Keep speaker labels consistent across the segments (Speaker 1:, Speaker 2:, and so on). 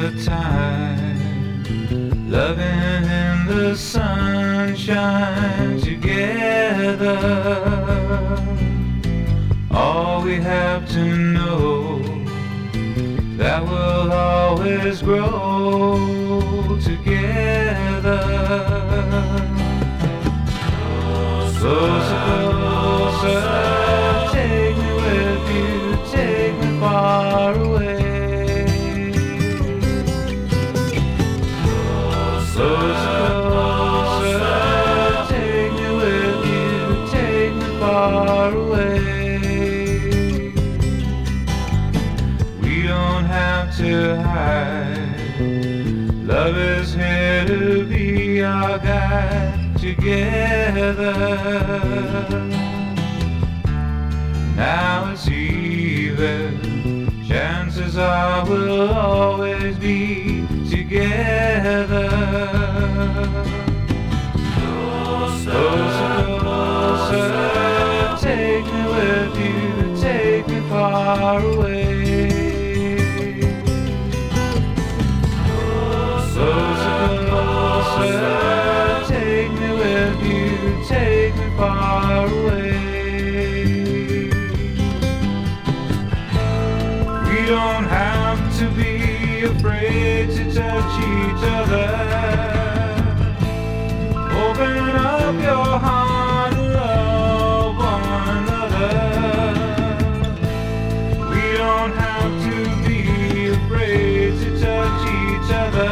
Speaker 1: the time, loving in the sunshine together. All we have to know, that we'll always grow together. Closer, closer, take me with you, take me far away. Closer, closer, take me with you, take me far away. We don't have to hide, love is here to be our guide together. Now it's even, chances are we'll always be together. Closer, closer, take me with you, take me far away. Closer, closer, take me with you, take me far away. We don't have to be afraid to touch each other. Open up your heart and love one another. We don't have to be afraid to touch each other.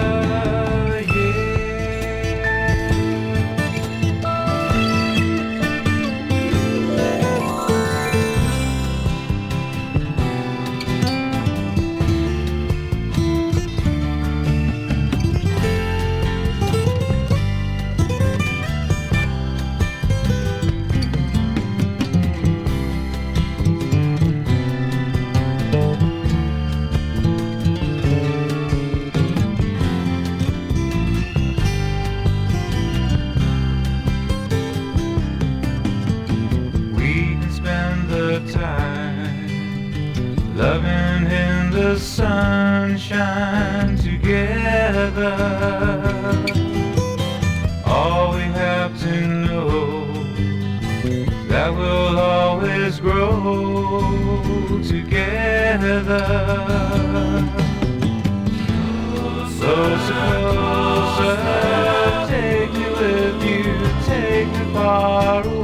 Speaker 1: Time, loving in the sunshine together. All we have to know, that we'll always grow together. Closer, closer, take me with you, take me far away.